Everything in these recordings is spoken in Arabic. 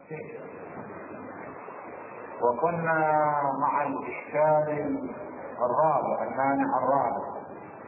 وكنا مع الإشكال الرابع، المانع الرابع،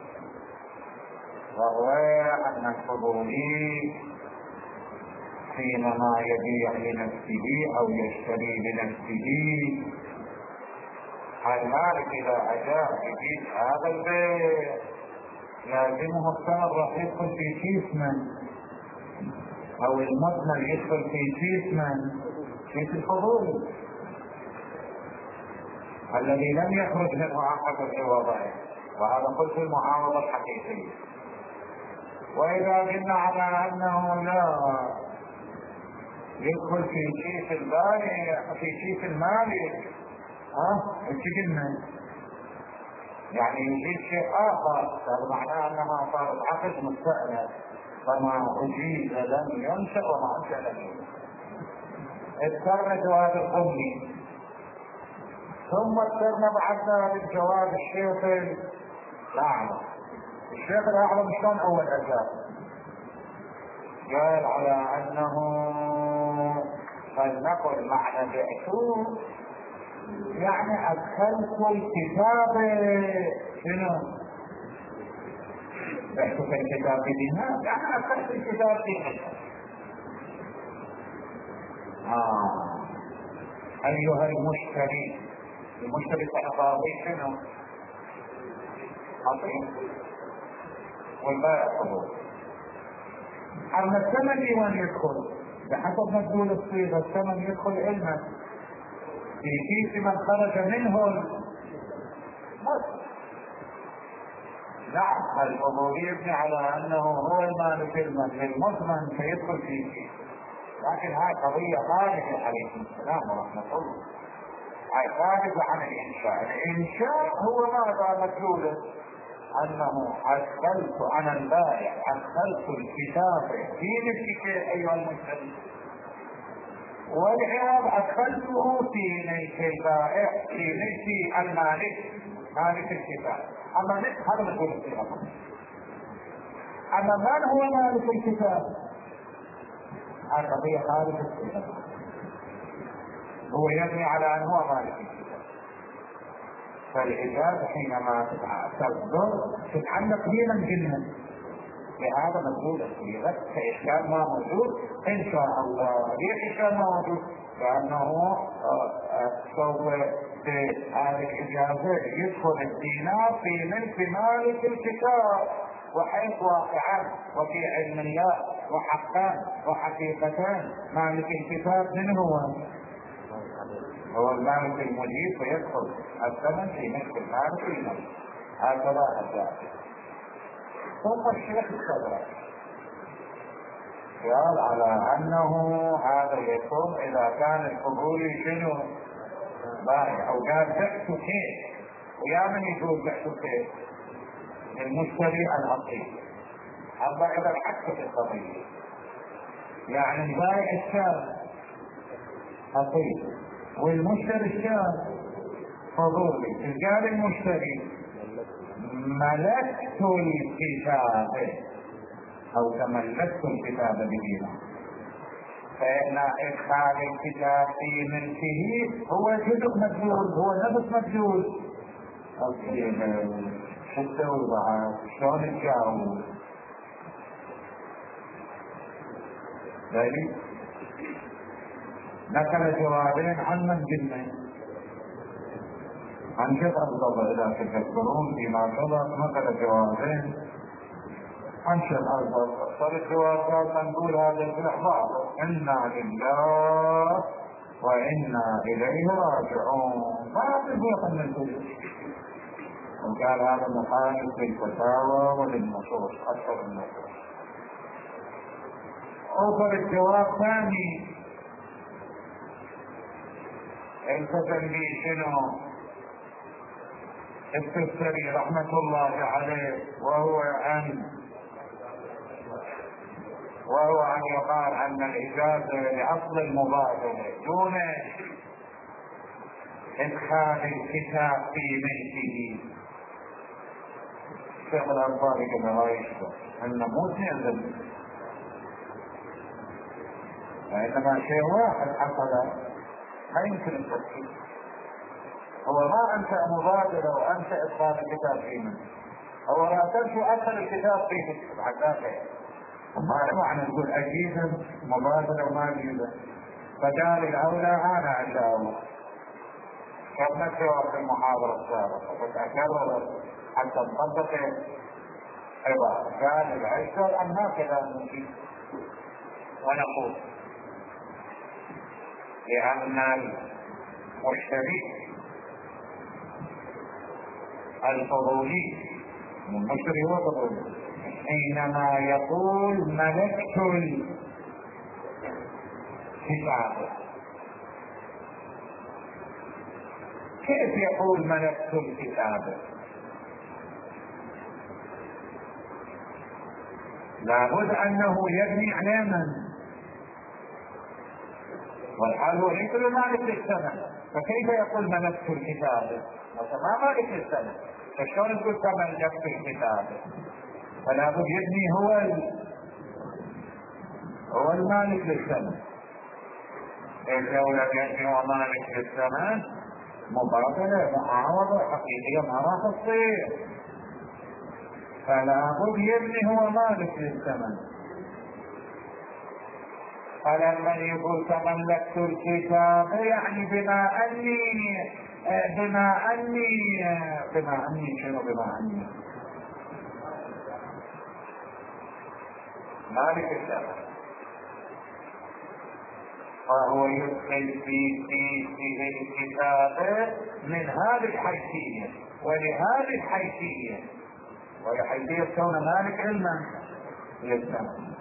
وهو أن الفضولي حينما يبيع لنفسه أو يشتري لنفسه، المالك إذا أجاب يجيب هذا البيع لازمه الثمن راح يدخل في كيس من، أو المثمر يدخل في كيس من، كيس الفضولي الذي لم يخرج منه عقد العوضين، وهذا قلت المعاوضة الحقيقية. وإذا قلنا على أنه لا يدخل في كيس البائع في كيس المالك، ايش قلنا؟ يعني يجيب شيء آخر، هذا معناه أنها صارت عقد مستأنف، فما أجيز لم ينشأ وما أنشأ لم ينشأ. اذكرنا جواب القمي، ثم اذكرنا بعد ذلك جواب الشيخ الأعلى. الشيخ الأعلى شلون أول أجاب؟ قال على أنه فلنقل معنى بعتوه يعني أدخلت الكتاب شنو؟ بعتوا في الكتاب بدينار، يعني أدخلت الكتاب بدينار. أيها المشتري، المشتري سنقاضي شنو؟ عطيه والبائع قبول. أما الثمن وين يدخل؟ بحسب مدلول الصيغة الثمن يدخل علما في كيس من خرج منه نعم. الفضولي يبني على أنه هو المالك للمثمن فيدخل في كيس، لكن هاي قضية خارجة عليكم السلام ورحمة الله، هاي خارجة عن الإنشاء. الإنشاء هو ماذا مدلوله؟ أنه أدخلت أنا البائع أدخلت الكتاب في ملكك أيها المشتري، والعوض أدخلته في ملك البائع في ملك المالك مالك الكتاب. أما هذا مدلول الصيغة. أما من هو مالك الكتاب؟ هذه قضية خارج الصيغة، هو يبني على أن هو مالك الكتاب. فالإجابة حينما تصدر تتعلق بمن قلنا بهذا مدلول الصيغة، فإشكال ما موجود إن شاء الله. ليش إشكال ما موجود؟ لأنه سوف بهذه الإجابة يدخل الدينار في ملك مالك الكتاب، وحيث واقعان وفي علم الله وحقان وحقيقتان. مالك الكتاب من هو المالك المجيد، فيدخل الثمن في ملك المالك المجيد. هكذا أجاب. ثم الشيخ الصدري قال على أنه هذا يكون إذا كان الفضولي شنو بائع، أو قال بعت كيف، ويا من يقول بعت كيف؟ المشتري الأصيل. أما إذا العكس في القضية، يعني البائع الشاب أصيل والمشتري الشاب فضولي. قال المشتري ملكت الكتاب أو تملكت الكتاب بدينار، فإن إدخال الكتاب في ملكه هو جزء مدلول، هو نفس مدلول. حتى وضعها شلون الجاوب ذلك نقل جوابين عن من قلنا عن شيخ أفضل إذا تذكرون فيما سبق، نقل جوابين عن شيخ أفضل. صار الجوابات نقول هذا الإحباط إنا لله وإنا إليه راجعون، ما تفرق من الكل. وقال هذا مخالف للفتاوى وللنصوص أكثر النصوص. أوفر الجواب ثاني التزم به شنو التستري رحمة الله عليه، وهو أن يقال أن الإجازة لأصل المبادلة دون إدخال الكتاب في ملكه. الشيخ الأنصاري كما لا يشبه أن موسى يلزم وإنما شيء واحد حصل، ما يمكن التفكير. هو ما أنشأ مبادرة وأنشأ إدخال الكتاب فيه منه، هو رأسا شو أدخل الكتاب فيه بعد ذلك. ما معنى نقول أجيزا مبادرة وما أجيزا؟ فقال الأولى أنا أشاء. كما سوى في المحاضرة السابقة فتأكرر حتى تطبق عبارة قال العشر أم هكذا نجيب ونقول لأن المشتري الفضولي من المشتري هو فضولي حينما يقول ملكت الكتاب، كيف يقول ملكت الكتاب؟ لابد أنه يبني على من؟ والحال هو ليس بمالك للسنة، فكيف يقول ملكت الكتاب؟ ما مالك للسنة، فشلون تقول تملكت الكتاب؟ فلا بد يبني هو المالك للسنة. لو لم يبني هو مالك للسنة مبادلة معاوضة حقيقية ما راح تصير، فلا بد يبني هو مالك للثمن. فلما يقول تملكت الكتاب يعني بما اني شنو بما اني مالك الثمن، فهو يدخل في الكتاب من هذه الحيثية ولهذه الحيثية، وحيثية كون مالك علما للثمن.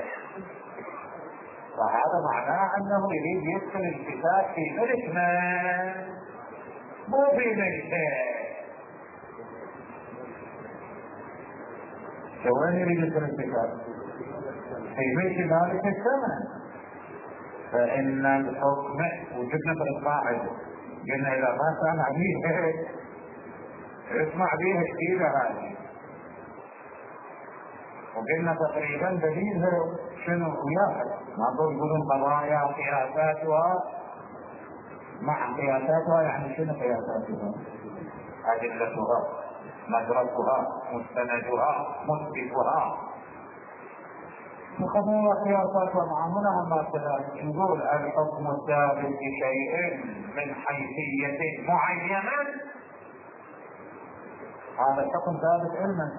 وهذا معناه انه يريد يدخل الكتاب في ملك من، مو في ملكه. وين يريد يدخل الكتاب؟ في ملك مالك الثمن. فإن الحكم وجدنا في القاعدة قلنا إذا ما سمع بيها اسمع بيها جديدة هذه، وقلنا تقريبا دليلها شنو وياها، ما تقولون قضايا قياساتها مع قياساتها، يعني شنو قياساتها؟ أدلتها، مدرسها، مستندها، مثبتها، وقضايا قياسات ومعاملها ما كذلك. نقول الحكم الثابت بشيء من حيثية معينة، هذا الحكم ثابت علما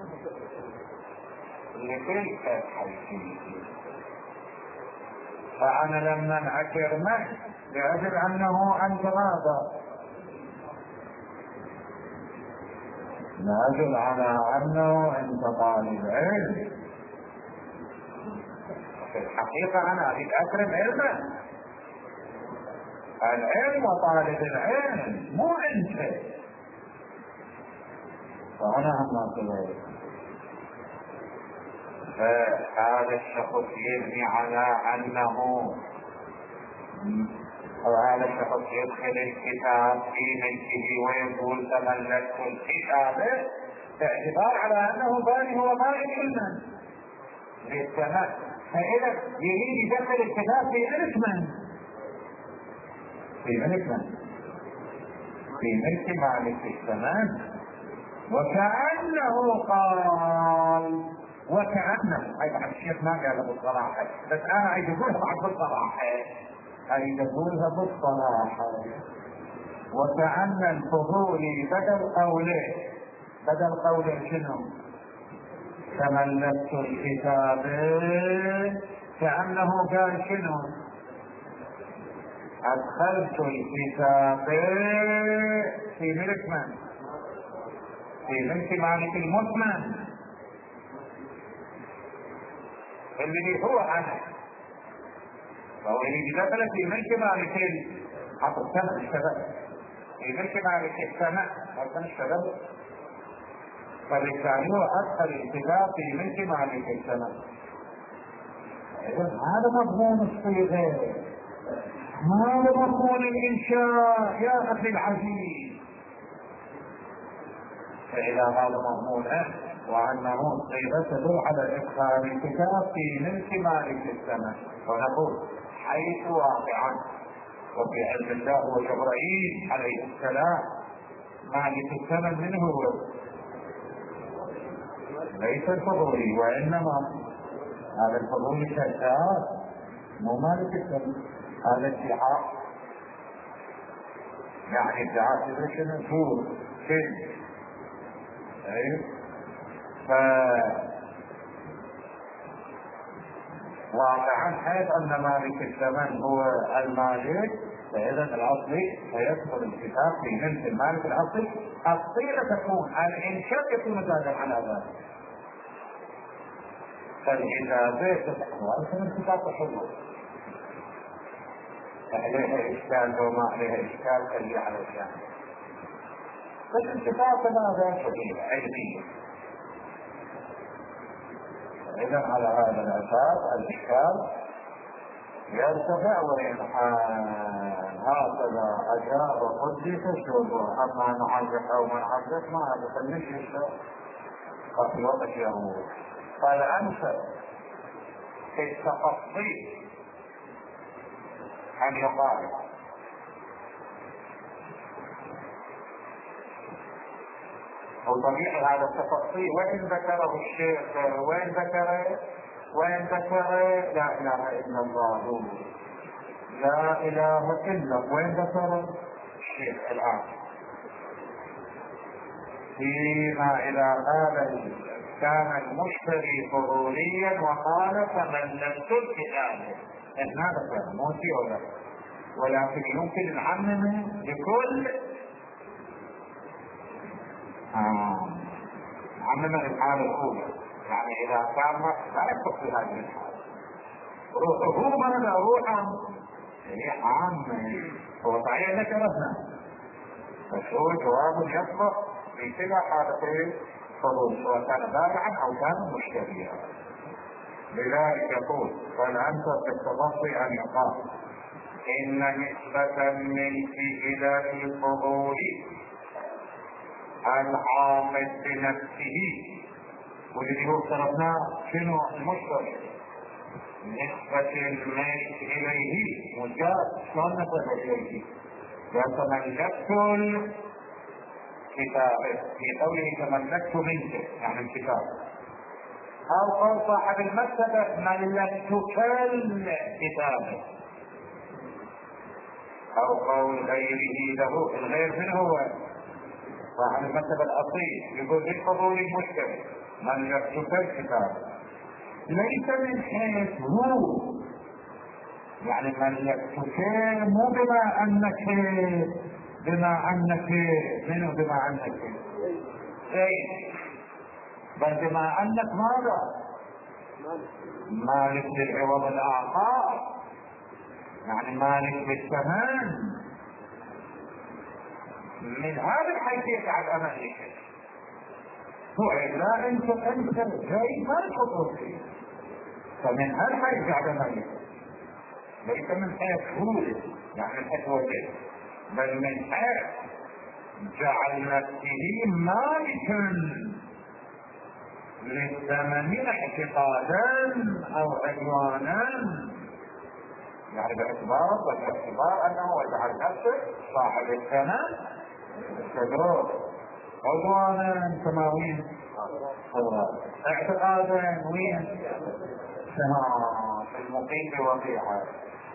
لتلك الحيثية. فأنا لما انعكر منه لأجل أنه أنت ماذا؟ لأجل على أنه أنت طالب علم. في الحقيقة أنا أريد أكرم علما، العلم وطالب العلم مو أنت. فأنا هم كذلك. فهذا الشخص يبني على أنه، وهذا الشخص يدخل الكتاب في ملكه ويقول تملكت الكتاب باعتبار على أنه باني هو مالك علما للثمن. فإذا يريد يدخل الكتاب في ملك من؟ في ملك من؟ في ملك مالك الثمن. وكأنه قال، وكأنه أيضا الشيخ ما قال بالصراحة، بس أنا أريد أقولها بالصراحة، أريد أقولها بالصراحة. وكأن الفضولي بدل قوله شنو؟ تملكت الكتاب، كأنه قال شنو؟ أدخلت الكتاب في ملك من؟ في ملك مالك المثمن اللي هو أنا. فهو يريد دخل في ملك مالك حط السنة اشتغل في ملك مالك السنة مثلا اشتغل، فبالتالي هو أدخل الكتاب في ملك مالك السنة. هذا مضمون الصيغة، هذا مضمون الإنشاء يا أخي العزيز. فإذا هذا مضمونه وأنه الصيغة تدل على إدخال الكتاب في ملك مالك السنة، ونقول حيث واقعا. وفي علم الله هو جبرائيل عليه السلام مالك الثمن منه هو، ليس الفضولي، وانما هذا الفضولي شغال مو مالك الثمن، هذا ادعاء. يعني ادعاء تدري شنو فور فين. واقعا حيث ان مالك الثمن هو المالك، فاذا الاصلي سيدخل الكتاب في ملك المالك الاصلي. الصيغه تكون الانشاء يكون زادا على ذلك، فاذا بيت تحول الكتاب تحول عليها اشكال وما عليها اشكال خلي على الاشكال، بس الكتاب ماذا شديد علميه. إذا على هذا الأساس الإشكال يرتفع وينحان. هكذا أجاب قدس الشبه. أما نعرف أو ما نعرف ما هذا فلنش في وقت يهود. فالأنسب في التفصيل أن يقال وطبيعي هذا التفصيل وإن ذكره الشيخ وإن ذكر لا إله إلا الله لا إله إلا، وإن ذكر الشيخ الآن فيما إذا قال كان المشتري فضوليا وقال تملكت الكتاب، هذا كان مو ولا، ولكن يمكن نعممه لكل عمم الحالة الأولى. يعني إذا كان لا يدخل في هذه الحالة هو ماذا روحا هي عام، هو صحيح ذكرتنا بس هو جواب يطلق في كلا حالتين فضول، سواء كان بائعا أو كان مشتريا. لذلك يقول فالأنسب في التفصيل أن يقال إن نسبة الملك إلى الفضول العامل بنفسه، والذي هو افترضناه شنو المشتري، نسبة الملك إليه مجاز. شلون نسبة إليه؟ وتملكت الكتاب في قوله تملكت منك يعني الكتاب، أو قول صاحب المكتبة ملكتك الكتاب، أو قول غيره له. الغير من هو؟ صاحب المكتبة الأصيل يقول بالفضول المشتري ملكتك الكتاب، ليس من حيث هو، يعني ملكتك مو بما أنك منه بما أنك شيء، بل بما أنك ماذا؟ مالك للعوض الآخر، يعني مالك بالثمن. من هذا الحيث يجعل أمانك وإلا أنت جاي ما تخطر فيه، فمن هذا الحيث يجعل أمانك، ليس من حيث هو يعني من حيث وجه، بل من حيث جعل نفسه مالكا للثمن اعتقادا أو عدوانا، يعني باعتبار أنه وجعل نفسه صاحب الثمن تدرس عدوانا سماويا اعتقادا وين في المقيم بوقيعه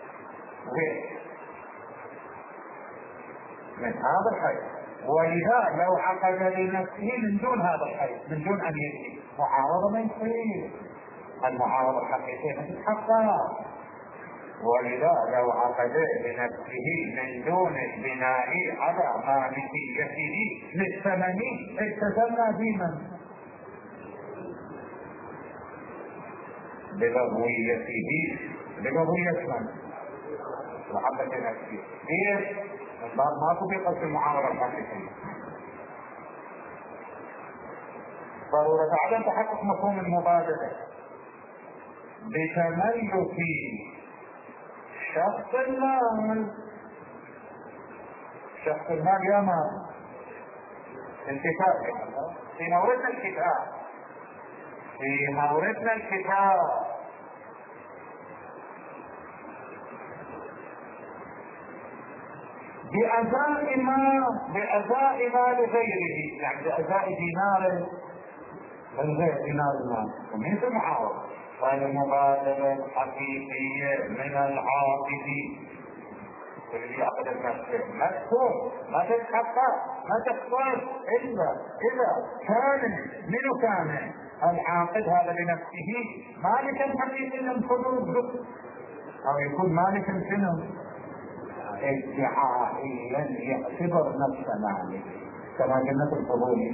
من هذا الحيث. ولذا لو عقد لنفسه من دون هذا الحيث، من دون ان يجري معارضه ما يصير، المعارضه الحقيقيه ما تتحقق. ولذا لو عقد لنفسه من دون البناء على مالكيته للثمن التزمنا بمن؟ بلغويته من؟ وعقد لنفسه ليش؟ الباب ما تطبق في المعاملة الحقيقية. ضرورة عدم تحقق مفهوم المبادلة بتملك شخص المال. شخص المال يا مال الكتاب في موردنا الكتاب بأداء ما لغيره، يعني بأداء دينار من غير دينار المال، ومن المعاوضة. فالمبادلة الحقيقية من العاقد اللي يأخذ المسجد مكتوب ما تتحقق ما تحصل إلا إذا كان منو كان العاقد هذا لنفسه مالكا حقيقيا الحدود، أو يكون مالكا شنو ادعائيا يعتبر نفسه مالك كما قلنا في الفضول.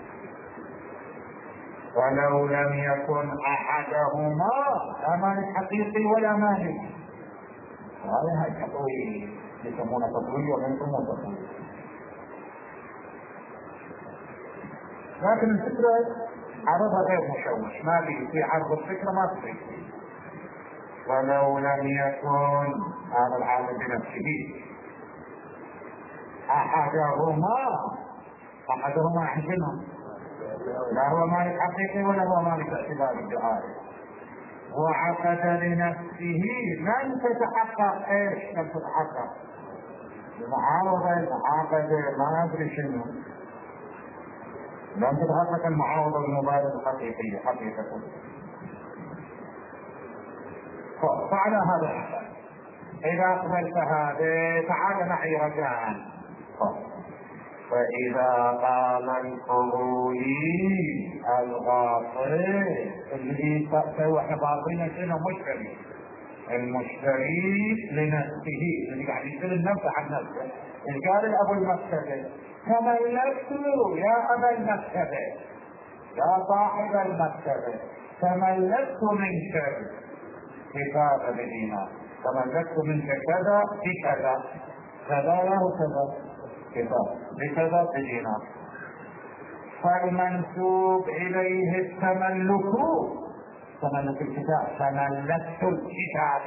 ولو لم يكن أحدهما لا مالك حقيقي ولا مالك، هذا التطويل يسمونه تطويل وغير تطويل. لكن الفكرة عرضها غير مشوش، ما في عرض الفكرة ما في. ولو لم يكن هذا العالم بنفسه أحدهما عندنا لا هو مالك حقيقي ولا هو مالك اعتبار الدعاء، وعقد لنفسه لن تتحقق ايش؟ لن تتحقق المعاوضة ما ادري شنو، لن تتحقق المعاوضة المبادلة الحقيقية حقيقة. فعلى هذا الحال إذا قبلت هذا تعال معي رجاء. فإذا قال الفضولي الغاصب اللي سوى باطنة شنو مشتري، المشتري لنفسه اللي قاعد يشتري النفس عن نفسه، قال الأبو المكتبة تملكت يا أبا المكتبة يا صاحب المكتبة تملكت منك كتاب بدينار، تملكت منك كذا بكذا كذا له كذا كتاب بكذا بدينار. فالمنسوب إليه التملك تملك الكتاب، تملكت الكتاب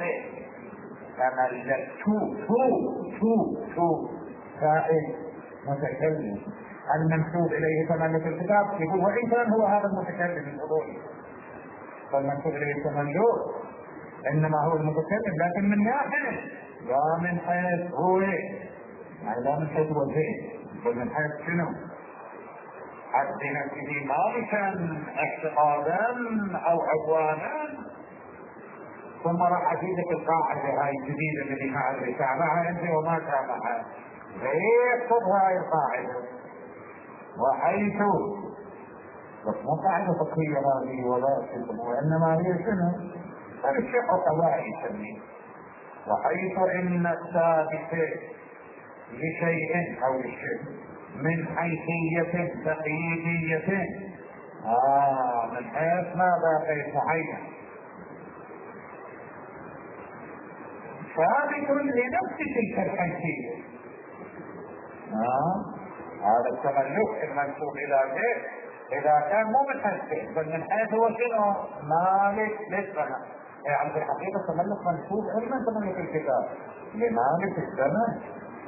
تملكت تو فائل متكلم، المنسوب إليه تملك الكتاب يقول وإن كان هو هذا المتكلم الفضولي، فالمنسوب إليه التملك إنما هو المتكلم، لكن من ناحية لا من حيث هو، يعني لا من حيث هو الذهن، بل من حيث شنو؟ حد نفسه مالكا اعتقادا أو عدوانا. ثم راح أجيبك القاعدة هاي الجديدة اللي مع الرسالة أنت وما تابعها، يكتب هاي القاعدة وحيث بس مو قاعدة فقهية هذه ولا شيء، وإنما هي شنو؟ الشيء الطبيعي يسميه. وحيث إن الثابت لشيء أو لشيء من حيثية تقييدية من حيث ماذا كيف معين ثابت لنفس تلك الحيثية، هذا التملك المنسوب إلى شيء إذا كان مو من حيث بل من حيث هو شنو مالك للزمن، يعني في الحقيقة التملك منسوب علما تملك الكتاب لمالك الزمن.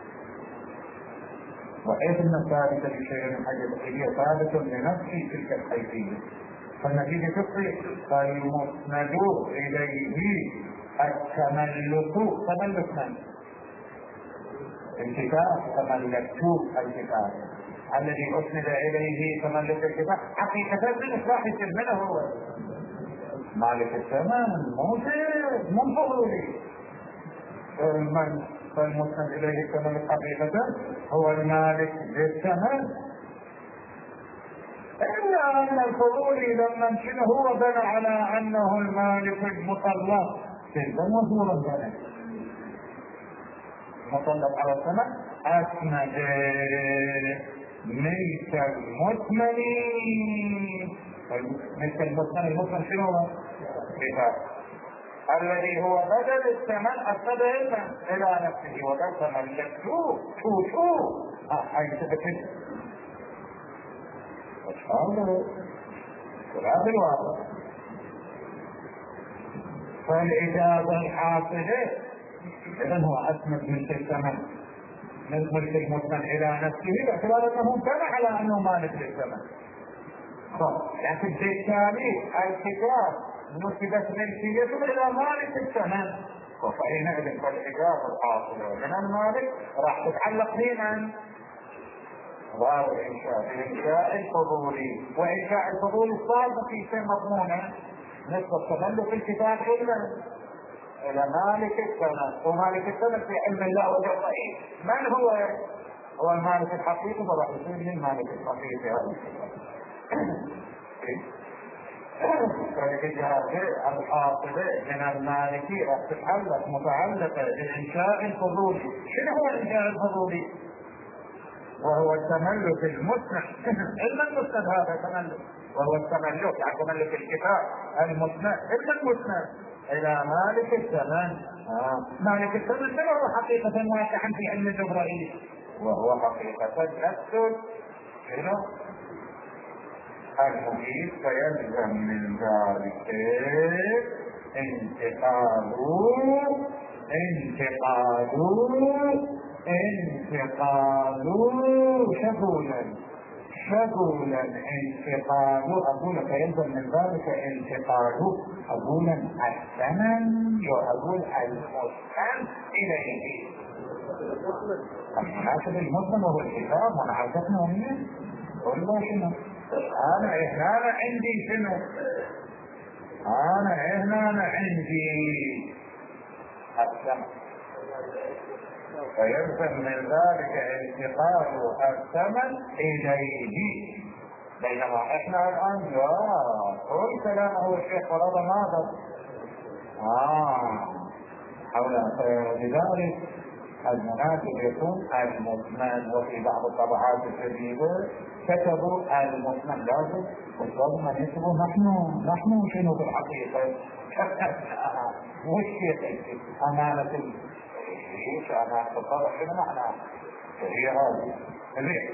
وحيث ان الثابت لشيء من حيث هي ثابت لنفس تلك الحيثية، فالنتيجة تصير فالمسند إليه التملك، تملك من؟ الكتاب، تملكت الكتاب الذي أسند إليه تملك الكتاب حقيقة من إصلاح من هو مالك الزمن موجود من فضله. فالمسند إليه التملك حقيقة هو المالك للزمن، إلا أن الفضولي لما شنو هو بنى على أنه المالك المطلق تلك مظهور الزمن مطلق على الزمن أسند ملك المثمن، ملك المثمن شنو هو؟ كتاب الذي هو بدل الثمن أسند إلى نفسه وقد تملكته حيث تكتب هذا الواقع. فالإجابة الحاصلة إذن هو أسند ملك الثمن من ملك المثمن إلى نفسه باعتبار أنه كان على أنه مالك للثمن. لكن بالتالي الكتاب نسبت ملكيته إلى مالك الثمن، وحينئذ فالحجاب الحاصلة من المالك راح تتعلق فينا باب الإنشاء الفضولي، وإنشاء الفضولي الصادق في شيء مضمونة نسبة تملك الكتاب إلى مالك السند، ومالك السند في علم الله وجهه. من هو؟ هو المالك الحقيقي، فراح يصير للمالك الحقيقي هذا فالجهات الحاصلة من المالكي راح تتعلق متعلقة بالإنشاء الفضولي. شنو هو الإنشاء الفضولي؟ وهو التملك المسند إلا المسند هذا تملك، وهو التملك يعني تملك الكتاب المسند إلا المسند إلى مالك الزمن. مالك الزمن شنو هو حقيقة واقعا في علم جبرائيل؟ وهو حقيقة نفسه شنو؟ المجيد، فيلزم من ذلك انتقال شغولا انتقال أقول فيلزم من ذلك انتقال أقولا الثمن يقول المسلم إليه المناسب المسلم وهو الكتاب ونعرفتنا منه والله شنو أنا عندي شنو أنا عندي الثمن، فيلزم من ذلك انتقال الثمن إليه. بينما احنا الآن كل كلامه الشيخ فرض ماذا؟ حول لذلك المناسب يكون المثمن، وفي بعض الطبعات الجديدة كتبوا المثمن لازم والظلم يكتبوا نحن شنو في الحقيقة والشيخ أمانة ايش أمانة الطبع شنو معناه؟ هي هذه ليه؟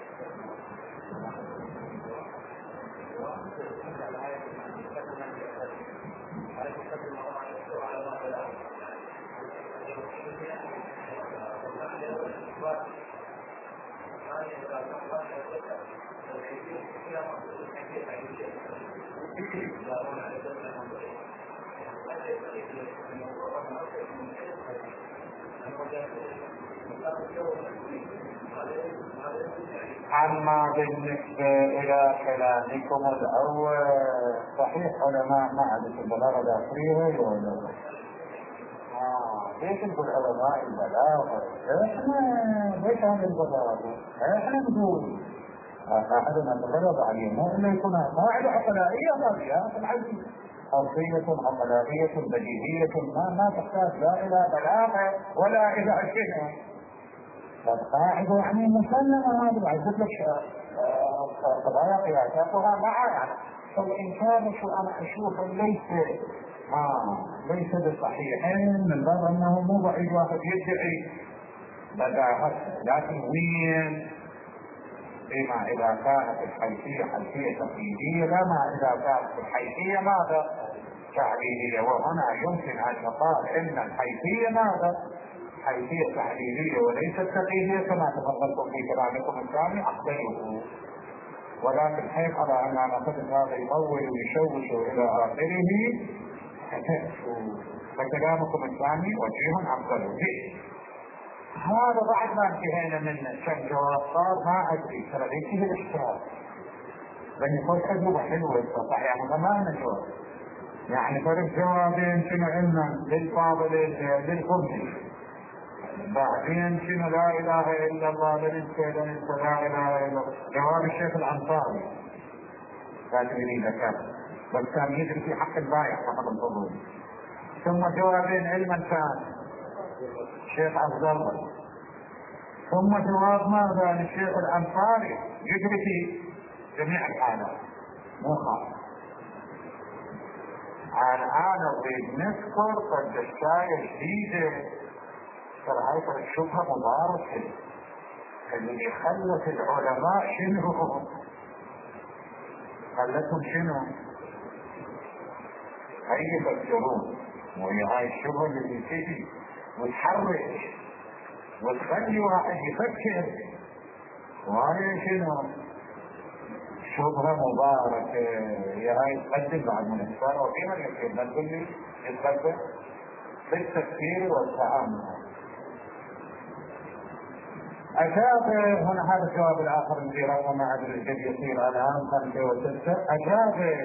أما بالنسبة إلى كلامكم الأول صحيح علماء ما عندك البلاغة داخلية ولا ليش نقول علماء البلاغة؟ احنا ليش عن البلاغة؟ احنا نقول أحدنا تغلب عليه مو إنه يكون قاعدة عقلائية هذه في العزيز أرضية عقلائية بديهية ما تحتاج لا إلى بلاغة ولا إلى شيء. فالقاعدة يعني مسلمة هذه بعد لك قضايا قياساتها معها يعني فالإنسان شو أنا أشوفه ليس بصحيحين من باب أنه مو ضعيف واحد يدعي بداهة، لكن وين بما إذا كانت الحيثية حيثية تقليدية لا ما إذا كانت الحيثية ماذا؟ تعليلية. وهنا يمكن أن يقال إن الحيثية ماذا؟ حيثية تحليلية وليست تقليدية كما تفضلتم في كلامكم الثاني أقبله، ولكن حيث على أن نقصد هذا يطول ويشوش إلى آخره فكلامكم الثاني وجيه أقبله. هذا بعد ما انتهينا منه كم جواب صار ما أدري ترى ليش الإشكال بل يقول تجربة حلوة صح يعني ما نجواب يعني فرق جوابين شنو علما للفاضل للخبز بعدين شنو لا إله إلا الله لننسى لا إله إلا الله. جواب الشيخ الأنصاري لازم يريد كان بل كان يدري في حق البايع فقط الفضول. ثم جوابين علما كان الشيخ عبد الله، ثم جواب ماذا للشيخ الأنصاري يدري في جميع الحالات مو خاص. الآن نريد نذكر قد الشاية جديدة ترى هاي الشبهة مباركة اللي خلت العلماء شنو؟ خلتهم شنو؟ هاي يفكرون وهي هاي الشبهة اللي تجي وتحرك وتخلي واحد يفكر وهاي شنو؟ شبهة مباركة. هي هاي تقدم بعد من السنة وفيها يصير ما تقول لي يتقدم بالتفكير والتأمل. أجاب هنا هذا الجواب الآخر الذي رقم عدد الجد يصير الآن 5 و6. أجاب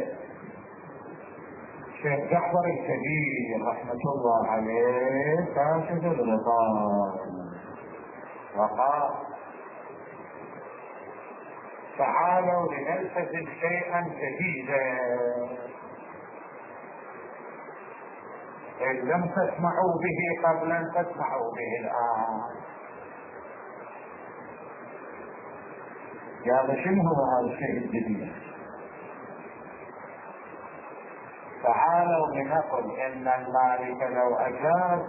الشيخ جعفر الكبير رحمة الله عليه كاشف الغطاء وقال: تعالوا لنلتزم شيئا جديدا إن لم تسمعوا به قبل أن تسمعوا به الآن. يا شنو هو هذا الشيء الجديد؟ تعالوا لنقل إن المالك لو أجاز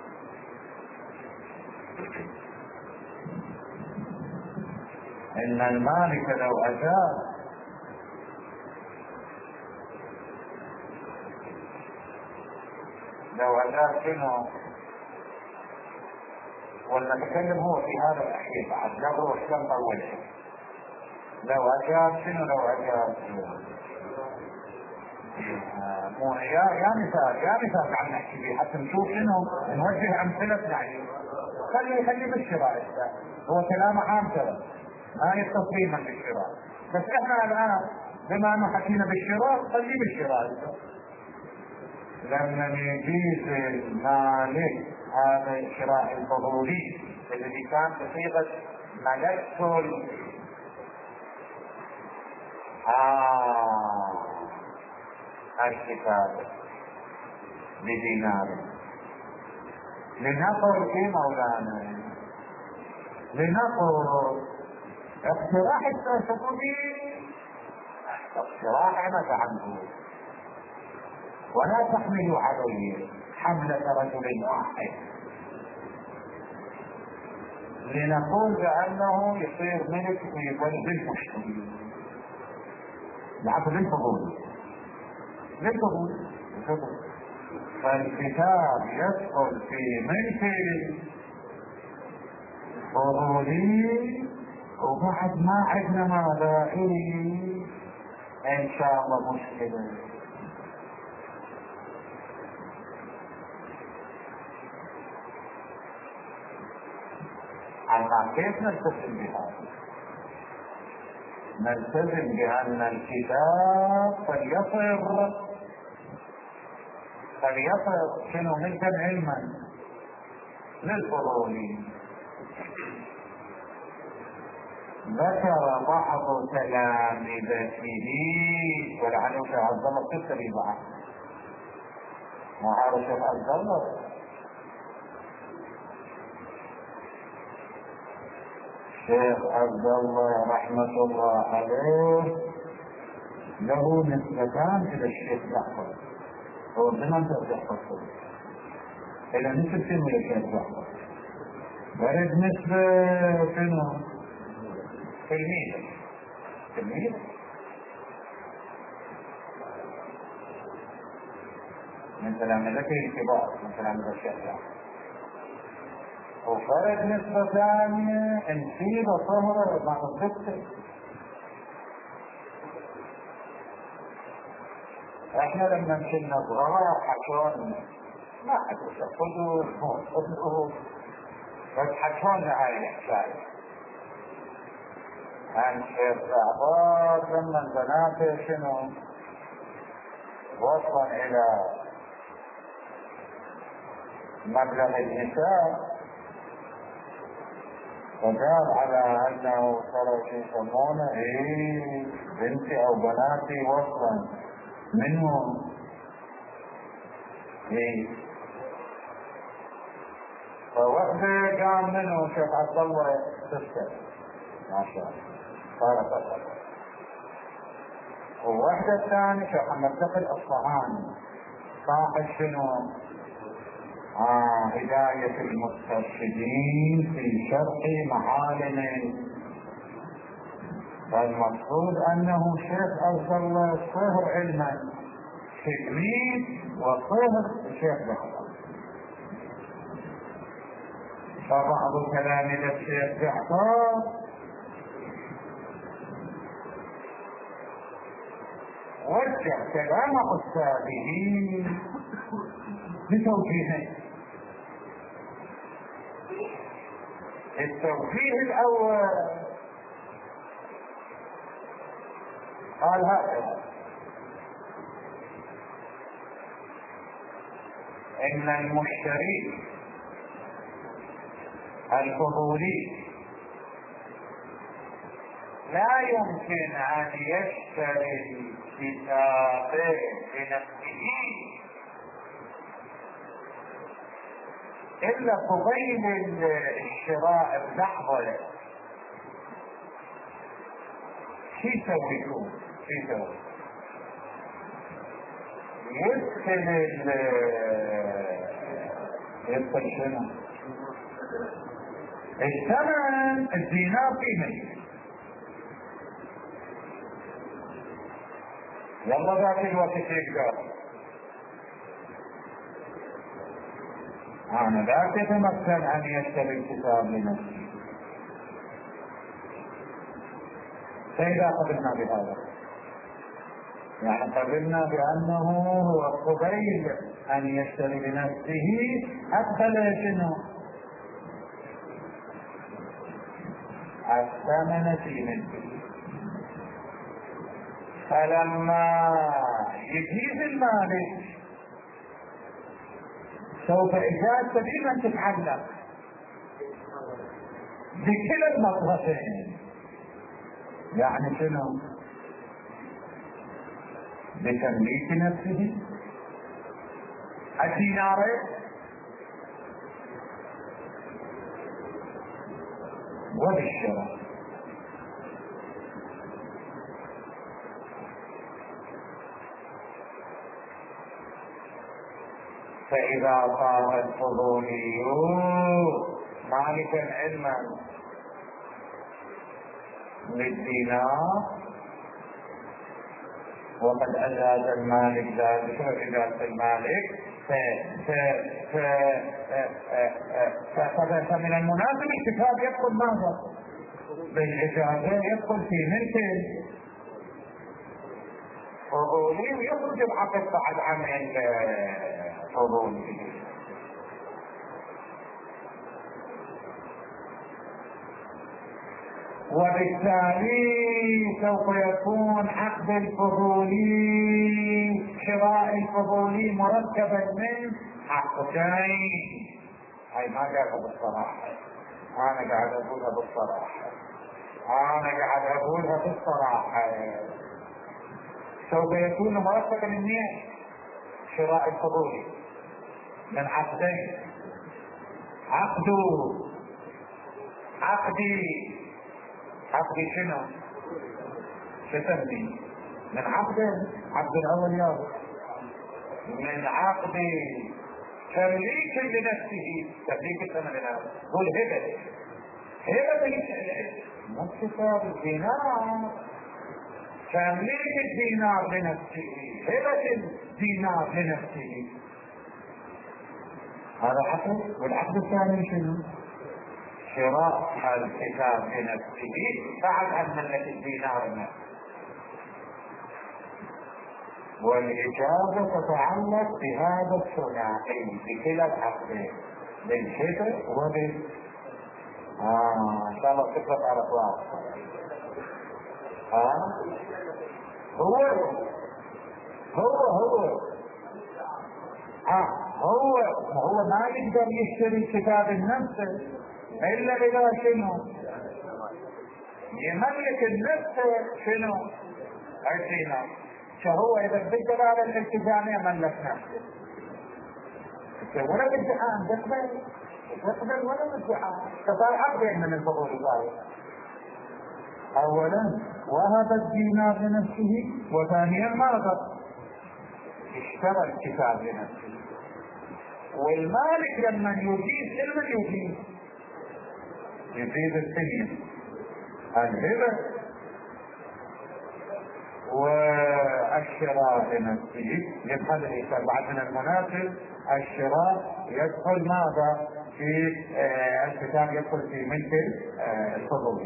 لو أجاز شنو؟ والنتكلم هو في هذا الأخير بعد قبل وشلم أول شيء. لو أجاز شنو؟ لو أجاز يا مثال عن نحكي به حتى نشوف شنو نوجه أمثلة عليه. خلي بالشراء هو كلام عام ترى ما يتصريما بالشراء، بس احنا الآن بما أنه حكينا بالشراء خلي بالشراء. لما يجيز المالك هذا الشراء الفضولي الذي كان بصيغة ملكت الكتاب بدينار، لنقل في مولانا، لنقل اقتراح التوسطي اقتراح عمد عنه، ولا تحملوا عليه حملة رجل واحد. لنقول بأنه يصير ملك في بلد المشتري العقد الفضولي للفضول. فالكتاب يدخل في ملك الفضولي وبعد ما عندنا ماذا ان شاء الله مشكلة. أما كيف نلتزم بهذا؟ نلتزم بأن الكتاب فليصر شنو ملكا علما للفضولي. ذكر بعض تلامذته ولعله شيخ عبد الله تكتبي بعض وهذا شيخ عبد الله الشيخ عبد الله رحمة الله عليه له نسبتان إلى الشيخ جعفر. هو بمن تحفظه إلى نسبة إلى الشيخ جعفر، برد نسبة شنو؟ تلميذ من تلامذته الكبار من تلامذة الشيخ جعفر، وفرد نسبة ثانية انسيب صهر مع الدكتور. احنا لما كنا صغار حكونا ما خذوا بس حكونا هاي الحكاية عن شيخ جعفر لما بناته شنو وصلا الى مبلغ النساء وقال على انه صاروا يسمونه بنتي او بناتي وصلا منهم فوقته قام منه شيخ عبد الله تسكت ما شاء الله صارت الله. ووحدة الثانية شيخ محمد تقي الأصفهاني صاحب شنو هداية المسترشدين في شرح معالم. فالمقصود انه شيخ ارسل الله صهر علما تلميذ وصهر الشيخ جعفر. فبعض تلاميذ الشيخ جعفر وجه كلام استاذه بتوجيهين. التوجيه الاول قال هكذا: ان المشتري الفضولي لا يمكن ان يشتري كتابه بنفسه الا قبيل الشراء بلحظه. شو يسوي؟ يدخل شنو؟ الثمن الدينار قيمة. يلا ذاك الوقت يقدر أنا ذاك يتمكن أن يشتري الكتاب لنفسه. فإذا قبلنا بهذا يعني قبلنا بأنه هو قبيل أن يشتري لنفسه أدخل شنو؟ الثمن في ملكه. فلما يجيز المالك سوف إجازة بمن تتعلق بكلا المطرفين. يعني شنو؟ بتمليك نفسه الدينارين وبالشراء. فإذا صار الفضولي مالكا علما للدينار وقد أجاز المالك ذلك وإجازة المالك فمن المناسب الكتاب يدخل ماذا؟ بالإجازة يدخل في ملك فضولي ويخرج العقد بعد عن الفضولي. وبالتالي سوف يكون عقد الفضولي شراء الفضولي مركبا من عقدين. هاي ما قاعد بالصراحة، انا قاعد اقولها بالصراحة، سوف يكون مركبا من شراء الفضولي من عقدين. عقدي شنو؟ تسمي من عقد الاول يوم من عقد تمليك لنفسه، تمليك الثمن الاول قول هبه مو كتاب الدينار، تمليك الدينار لنفسه، هبه الدينار لنفسه، هذا عقد. والعقد الثاني شنو؟ شراء الكتاب لنفسه بعد أن ملك الدينار نفسه. والإجازة تتعلق بهذا الثنائي بكلا العقدين بالحبر وبال إن شاء الله تكتب على أطلاق. هو ما يقدر يشتري كتاب النفس إلا إذا شنو؟ يملك النفس شنو؟ الدينار. فهو إذا بالدلالة الالتزامية ملك نفسه. ولا بالدعاء تقبل ولا بالدعاء فصار عقدين من الفضول الظاهر. أولا وهب الدينار لنفسه، وثانيا ماذا؟ اشترى الكتاب لنفسه. والمالك لما يجيز علم يزيد السجن الهبة والشراء لنفسه يدخل الإنسان. بعد من المناسب الشراء يدخل ماذا؟ في الكتاب يدخل في ملك الفضول.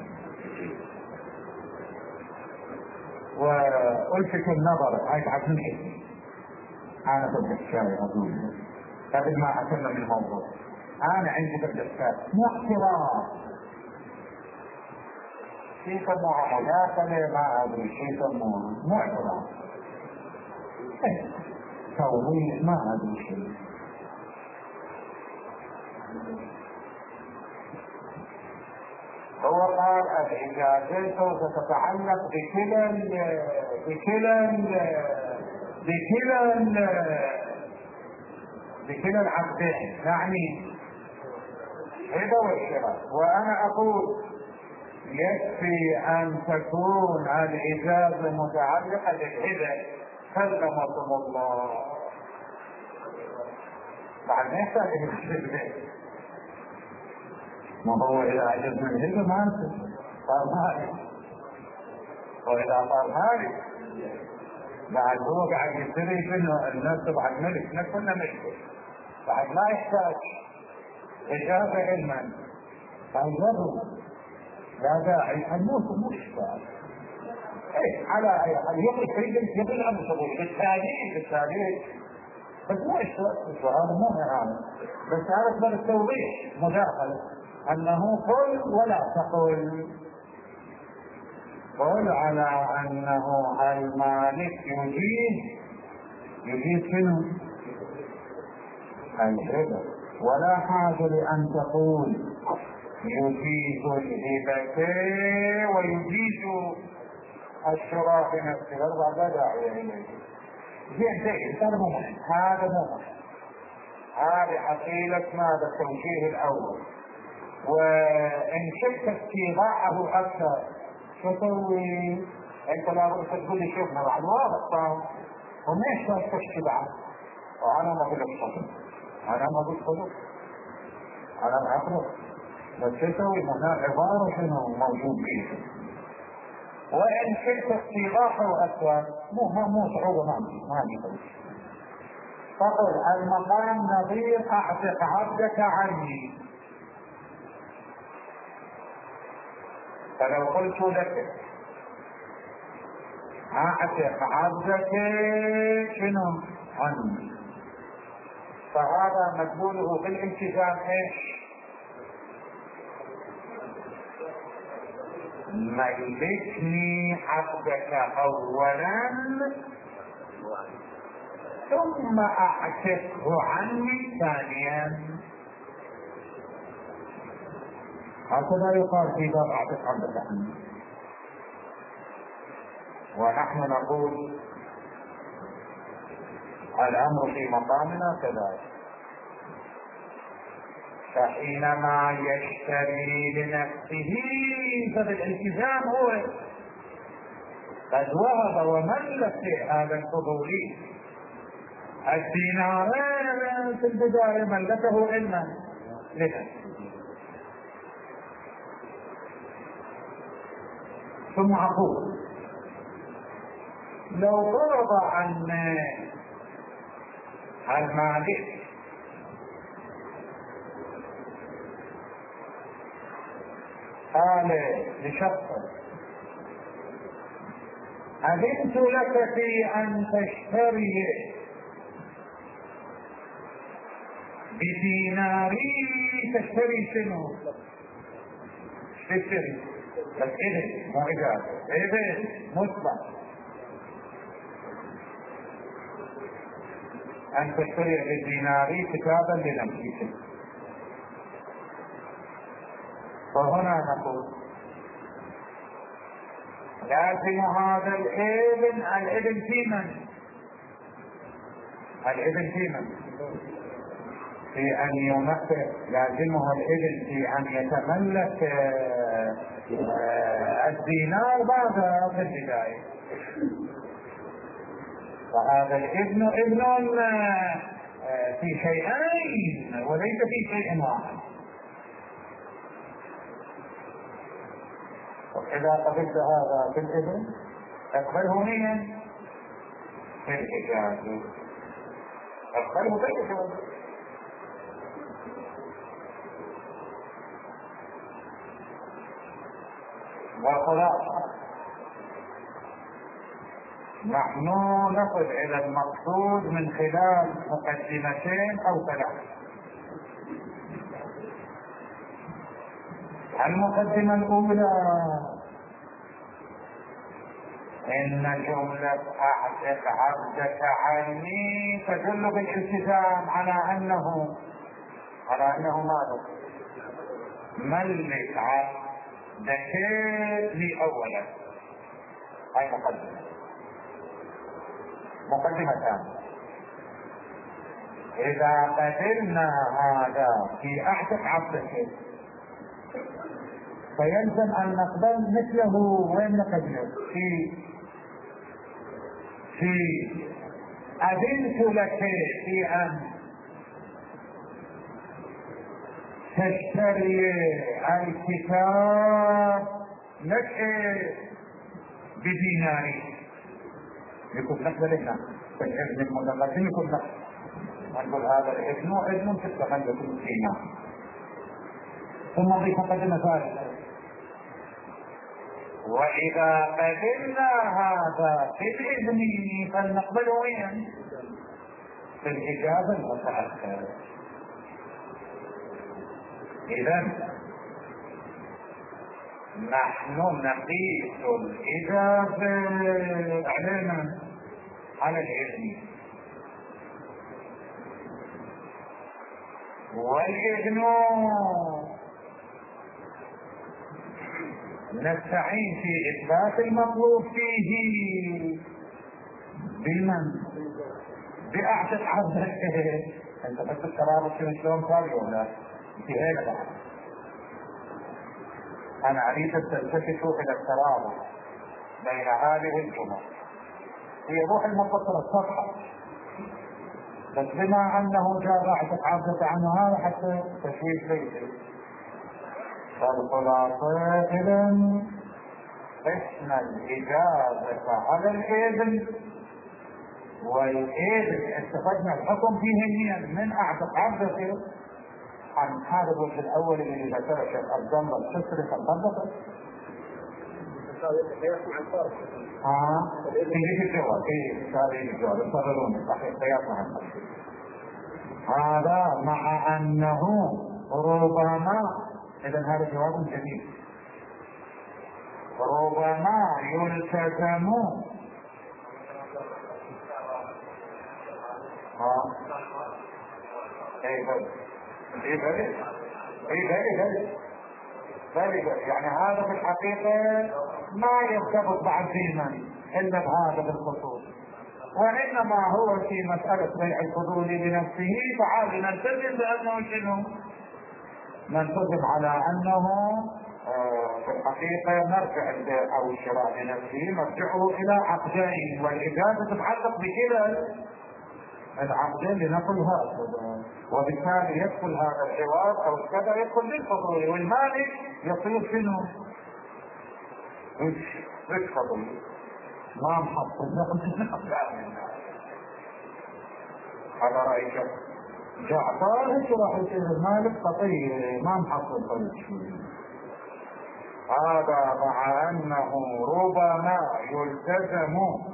وألفت النظر هاي تعرفون ايه؟ أنا بدي الشاي أقول قبل ما أتم من الموضوع. انا عندي بالدكتور مو احترام، شو يسموها مداخلة ما ادري شو يسموها، مو احترام توضيح ما ادري شيء. هو قال الإجازة ستتعلق بكلا العقدين، يعني هبة والشراء. وأنا أقول يكفي أن تكون الإجازة متعلقة بالهبة، سلمكم الله، بعد ما يحتاج الهبة. ما هو إذا أجزنا الهبة ما صار مالك، وإذا صار مالك بعد هو قاعد يشتري منه الناس تبع الملك، نفس كنا ملك، بعد ما يحتاج إجازة علما فانظروا، لا داعي الموت مو إشكال. إيه على أي حال يقل الأمر صبوري بالتالي بس مو إشكال، هذا مو إعانة، بس هذا بل التوضيح مداخلة أنه قل ولا تقل. قل على أنه المالك يجيب شنو؟ الهبة، ولا حاجة لأن تقول يجيز الهبة ويجيز الشراء في نفسه، هذا داعي إليه. زين هذا مو مهم، هذه حصيلة ماذا التوجيه الأول. وإن شئت استيضاحه أكثر شو تسوي؟ أنت لابد تقول لي شوف بعد واضح صار وما يحتاج تشكي بعد، وأنا ما أقول لك صدق، أنا ما أقول صدق، أنا أخلص، بس شو تسوي؟ هناك عبارة شنو موجود فيه. وإن شئت استيضاحه أكثر مو صعوبة، ما عندي. فقل المقام نظير أعتق عبدك عني. فلو قلت لك أعتق عبدك شنو عني، فهذا مدلوله بالالتزام ايش؟ ملكني عبدك اولا ثم اعتقه عني ثانيا. هكذا يقال في باب اعتق عبدك عني. ونحن نقول الامر في مقامنا كذلك. فحينما يشتري لنفسه فبالالتزام هو قد وهب وملك هذا الفضولي الدينارين في البداية، ملكه علما لنفسه. ثم أقول لو فرض أن المالك قال لشخص أذنت لك في أن تشتري بديناري، تشتري شنو؟ تشتري بس إذن مو إجازة، إذن مطلق أن تشتري بديناري كتابا لنفسك. وهنا نقول لازم هذا الابن في من؟ الابن في من؟ في أن يمثل، لازمه الابن في أن يتملك الدينار بعد في البداية. فهذا الابن في شيئين وليس في شيء واحد. إذا قبلت هذا في الابن اقبله مين؟ في الإجازة، اقبله في الإجازة. وخلاصة نحن نصل إلى المقصود من خلال مقدمتين أو ثلاث. المقدمة الأولى: إن جملة أعتق عبدك عني تدل بالالتزام على أنه ماذا؟ ملك عبدك لي أولا. هاي مقدمة ثانية: إذا قدرنا هذا في أعتق عبدك فيلزم أن نقبل مثله. وين نقبله؟ في أذنت لك في أن تشتري الكتاب لك بديناري. يكون نقبل هنا الابن المتقدم، يكون نقبل نقول هذا الابن تستغل بالدينار. ثم نضيف مقدمة ثالثة: وإذا قبلنا هذا في الإذن فلنقبله وين؟ في الإجابة المتأخرة. إذن نحن نقيس الإجابة علينا على الإذن، والإذن نستعين في إثبات المطلوب فيه بمن؟ بأعتق عبدك. أنت بس الترابط شلون صار ولا انتهينا بعد؟ أنا أريد أن تلتفتوا إلى الترابط بين هذه الجمل. هي روح المتصلة الصفحة، بس بما أنه جاء أعتق عبدك عنه هذا حتى تشويش ليس. فالخلاصة إذن قسنا الإجابة على الإذن، والإذن استفدنا الحكم فيه من أعتق عبدك عن هذا الوجه الأول اللي ذكره الشيخ الضمر الحسري فالضبط. تجيب الجواب تجيب الجواب يصررون صحيح قياس مع الحسري. هذا مع أنه ربما، إذن هذا جواب جديد، ربما يلتزم يعني هذا في الحقيقة ما يرتبط بعد فيما إلا بهذا الخصوص، وإنما هو في مسألة بيع الفضول بنفسه. فعاد نلتزم بأنه شنو؟ نلتزم على أنه في الحقيقة مرجع البيع أو الشراء بنفسه مرجعه إلى عقدين، والإجازة تتعلق بكلا العقدين لنقل هذا، وبالتالي يدخل هذا الحوار أو كذا يدخل بالفضول، والمالك يصير شنو؟ ايش فضول؟ ما محصل. هذا رأيك جعفر هيك راح يصير المالك خطير ما محصل طريق. هذا مع أنه ربما يلتزم.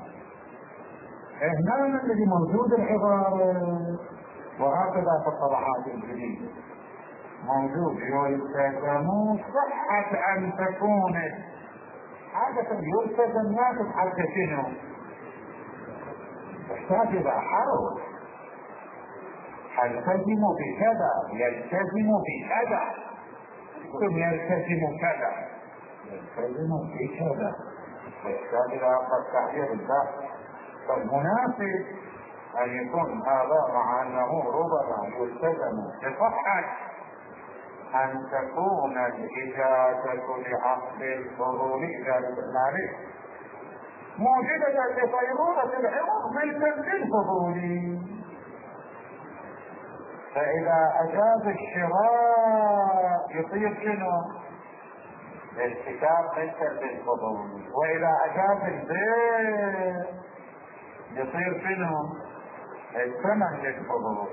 هنا الذي موجود العبارة، وهكذا في الطبعات الجديدة موجود يلتزم صحة أن تكون. عادة يلتزم ما تتحدث شنو؟ تحتاج إلى حرف. التزم بكذا، يلتزم بكذا، ثم يلتزم كذا، يلتزم بكذا، يحتاج إلى تحرير الذات. فالمناسب أن يكون هذا مع أنه ربما يلتزم بصحة أن تكون الإجازة لعقد الفضول إجازة المالك موجودة لضرورة العوض ملكا للفضول. فإذا أجاز الشراء يصير شنو؟ الكتاب ملكا للفضول، وإذا أجاز البيع يصير شنو؟ الثمن للفضول.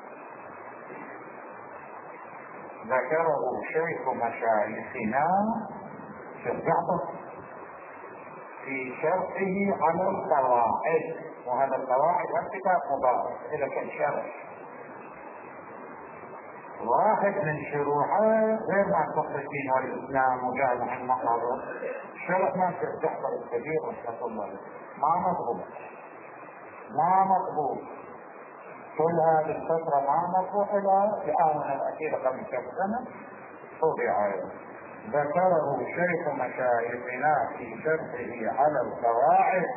ذكره شيخ مشايخنا شيخ جعفر في شرحه على القواعد، وهذا القواعد كتاب مبارك إلى كالشرح. واحد من شروحه غير مع فخر الدين والاسلام وجاء عن المقابر، شرح ما جعفر الكبير رحمه الله عليه، ما مطبوع، ما مطبوع كل هذه الفترة، ما مطبوع إلى الآونة الأخيرة قبل كم سنة طبع. ذكره شيخ مشايخنا في شرحه على القواعد،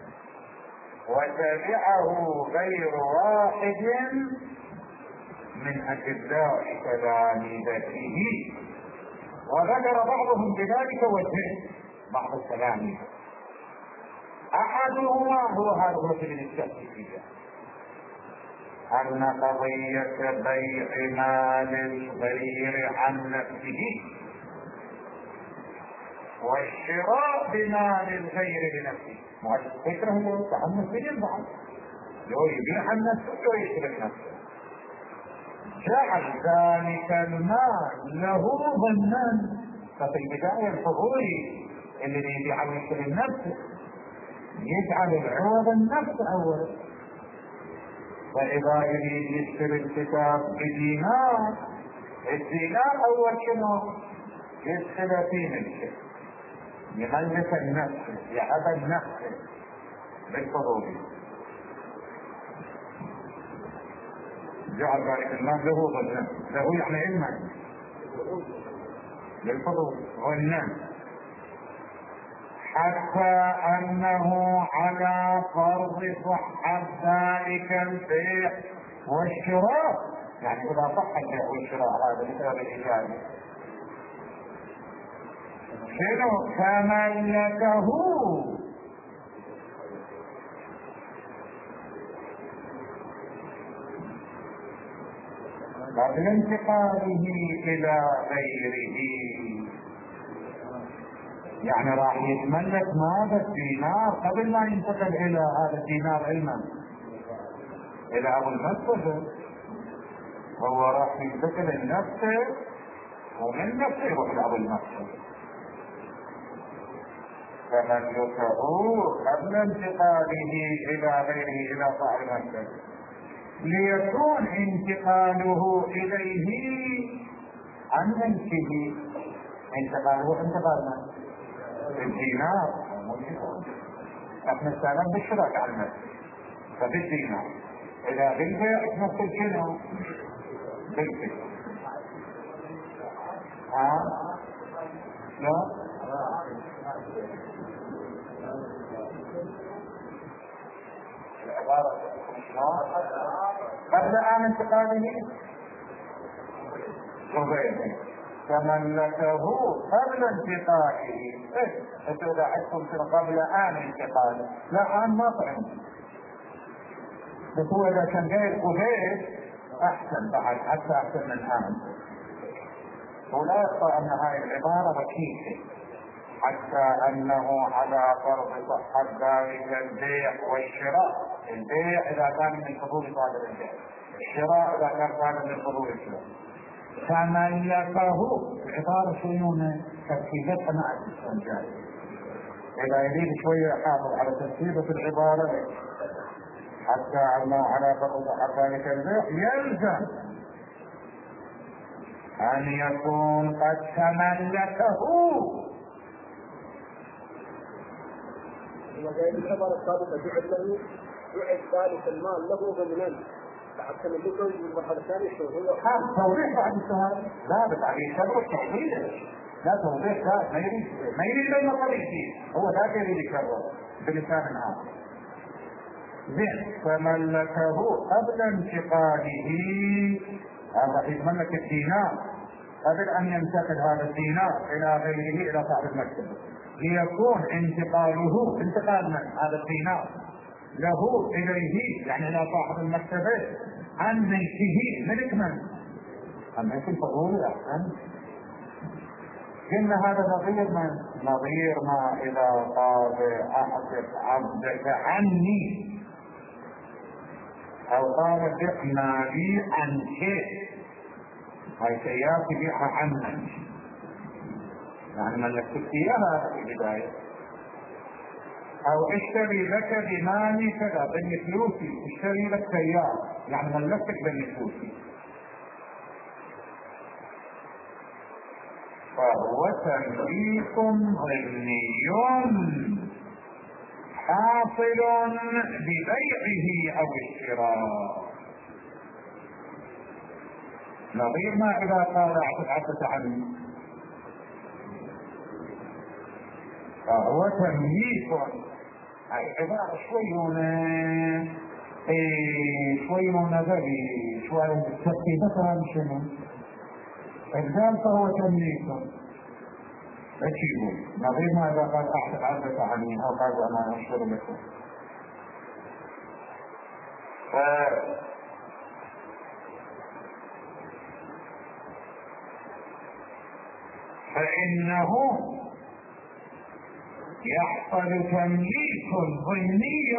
وتبعه غير واحد من أجزاء تلاميذته، وذكر بعضهم بذلك وجهه، بعض التلاميذ أحدهما هو هذا الرجل التأسيسية، أن قضية بيع مال الغير عن نفسه والشراء بمال الغير لنفسه، الفكرة هي تعمل في البعض، لو يبيع عن نفسه لو يشتري نفسه، جعل ذلك المال له ضمنا. ففي البداية الفضولي اللي يبيع عن يشتري نفسه يجعل العوض النفس أولا، فإذا يريد يشتري الكتاب بدينار، الدينار أول شنو؟ يدخل في ملكه، يملك النفس، يعب النفس بالفضول، جعل ذلك المال له ضمنا، له يعني علما للفضول والنفس، حتى أنه على فرض صحة ذلك البيع والشراء، يعني إذا صح البيع والشراء هذا بسبب الإجابة شنو؟ تملكه قبل انتقاله إلى غيره، يعني راح يتملك ماذا؟ الدينار قبل ما ينتقل إلى هذا الدينار علما إلى أبو المسجد، هو راح ينتقل لنفسه ومن نفسه يروح لأبو المسجد، فملكه قبل انتقاله إلى غيره إلى صاحب المسجد، ليكون انتقاله إليه عن ملكه، انتقاله انتقال بالدينار، احنا نستعمل بالشراء على المسجد فبالدينار، إذا بالبيع تمثل شنو؟ بالبيع. لا قبل آن انتقاله وغيره، تملكه قبل انتقاله. انتوا اذا عدتم قبل آن انتقاله، لا آن ما طعم، بس هو اذا كان غير قبيل احسن بعد، حتى احسن من آن. ولا يخفى ان هذه العبارة ركيكة، حتى انه على فرض صحة ذلك البيع والشراء، البيع اذا كان من فضول صادر البيع، الشراء اذا كان من فضول الشراء، تملكه. العبارة شنو تركيبتها مع الإنسان جاي، إذا يريد شوية يحافظ على تركيبة العبارة، حتى أنه على فرض صحة ذلك البيع يلزم أن يكون قد تملكه. وجاء الخبر السابق جعل له، جعل ذلك المال له ضمنا بعد تملكه في المرحلة الثانية. شو هو؟ توضيح بعد السؤال، لا بس عليه شرط التحويل، لا توضيح، لا ما يريد بين طريقين، هو ذاك يريد يكرر بلسان آخر. زين، فملكه قبل انتقاله، هذا يتملك الدينار قبل ان ينتقل هذا الدينار الى غيره الى صاحب المكتب، ليكون انتقاله، انتقال من هذا الدينار له اليه يعني الى صاحب المكتبه عن ملكه، ملك من؟ عن ملك الفضول. احسن، قلنا هذا نظير من؟ نظير ما اذا قال اعتق عبدك عني، او قال بع مالي عن شيء، هاي سيارة تبيعها عنك، يعني ملكتك اياها في البداية، او اشتري لك بمالي كذا، بني فلوسي اشتري لك سيارة، يعني ملكتك بني فلوسي. فهو تمليك ضمني حاصل ببيعه او الشراء، نظير ما اذا قال اعتقدت عنه. فهو تمليك، هاي عبارة شوي نظري، شوي ترتيبتها شنو؟ إذن فهو تمليك، ايش يقول؟ نظير ما اذا قال اعتقدت عني او قال انا اشهر لكم. فإنه يحصل تمليك ضمني،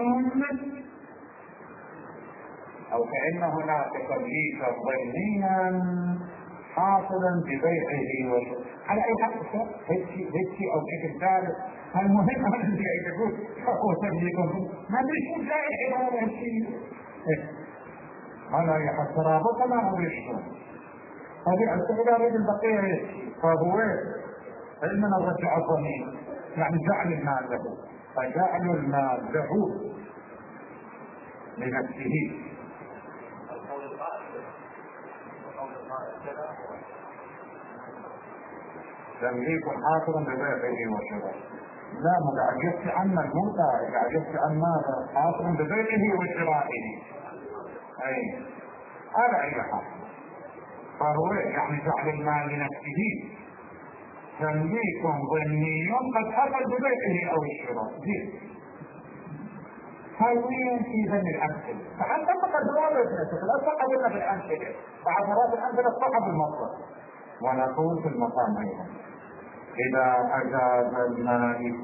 أو فإن هناك تمليكا ضمنيا حاصلا ببيعه على أي حق هيك أو بشكل ثالث. المهم أنا اللي أقول هو تمليك ما أدري شو زائد هذا الشيء، أنا يحصل رابطة ما أدري شو هذه السؤال أريد البقية هيك. فهو علمنا الرجع الضمين يعني جعل المال له، فجعل المال له لنفسه. تمليك حاصل ببيعه وشراء. لا قاعد يحكي عن الموتى، قاعد يحكي عن ماذا؟ حاصل ببيعه وشرائه. اي هذا اي حاصل. فهو يعني جعل المال لنفسه تمليك ضمني قد حصل ببيعه او الشراء. هاوين في ذن الامثله، فحتى فقد رواه لا صح قلنا في الامثله، بعد مرات الامثله صح بالمطلق. ونقول في المقام ايضا اذا اجاز المالك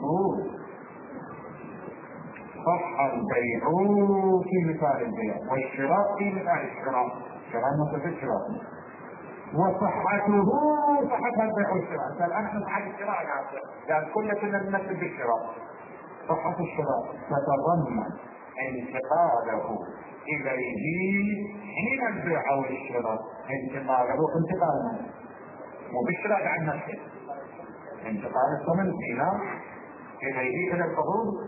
صح البيع في مثال البيع، والشراء في مثال الشراء، شراء مثل الشراء، وصحته صحتها البيع والشراء. الان احنا صحة الشراء يعني كل كنا نمثل بالشراء. صحة الشراء تتضمن انتقاله اليه حين البيع والشراء، انتقاله مو بالشراء عن نفسه، انتقال الثمن اليه الى القبول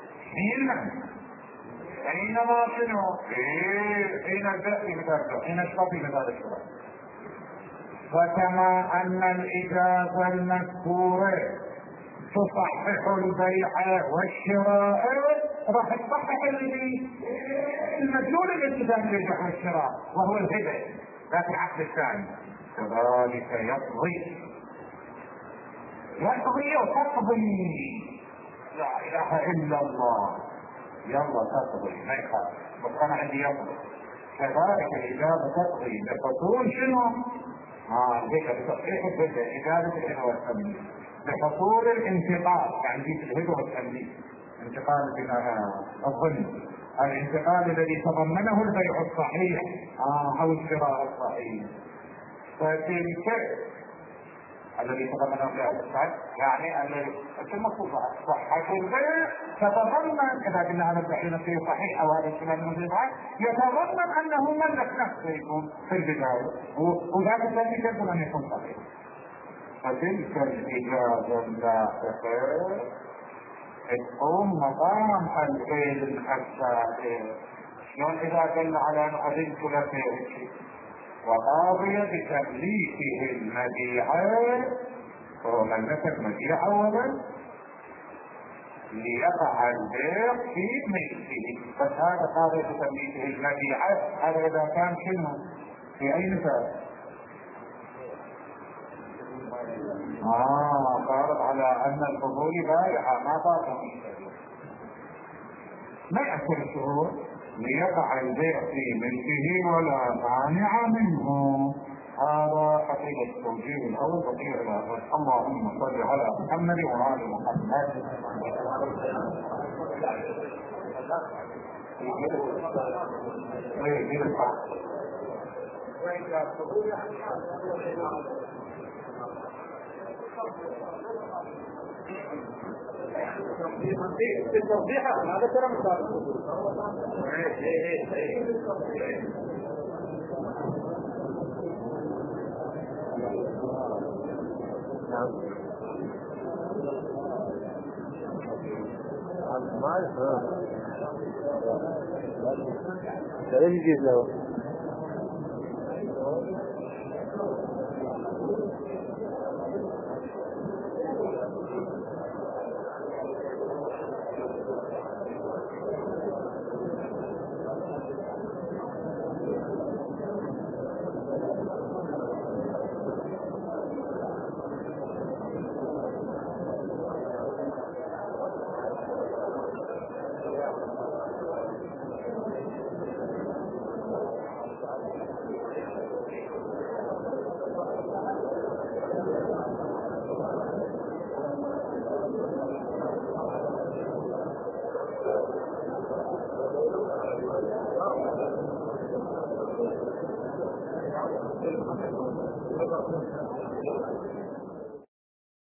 حينما شنو؟ حين البيع في مثال، حين الشراء في مثال الشراء. وكما ان الاجازة المذكورة تصحح البيع والشراء، راح تصحح المدلول الالتزام بالبيع والشراء وهو الهبة لا في العقد الثاني. كذلك يقضي وتقضي، لا اله الا الله، يلا تقضي ما يخاف، بس انا عندي يقضي. كذلك الاجابه تقضي بحصول شنو؟ هيك بتصحيح الهبه، اجابه الهبه والتمليك بحصول الانتقال، يعني في الهبه والتمليك انتقال الظن، الانتقال الذي تضمنه البيع الصحيح او الشراء الصحيح. فتلك الذي تضمنه البيع الصحيح يعني المقصود صحة البيع تتضمن، اذا قلنا هذا البيع نفسه صحيح او هذا الشراء المبيع يتضمن انه ملك نفسه يكون في البداية، وذلك الذي يجب ان يكون صحيح. فتلك الإجازة اللاحقة تقوم مقام العلم السائر. شلون إذا قلنا على أن أذنت لك وقاضي بتمليكه المبيعة، هو ملكت مبيعة أولا ليقع البيع في ملكه، بس هذا قاضي بتمليكه المبيعة. هذا إذا كان شنو؟ في أي مثال؟ صارت على ان الفضول بائعة ما باطل ما يأثر الشهور ليقع البيع في ملكه ولا مانع منه. هذا حقيقة التوجيه الاول بقية الاخر. اللهم صل على محمد وعلى محمد. التوضيح هذا كلام صادق. ما أعرف. ليش يجيب له؟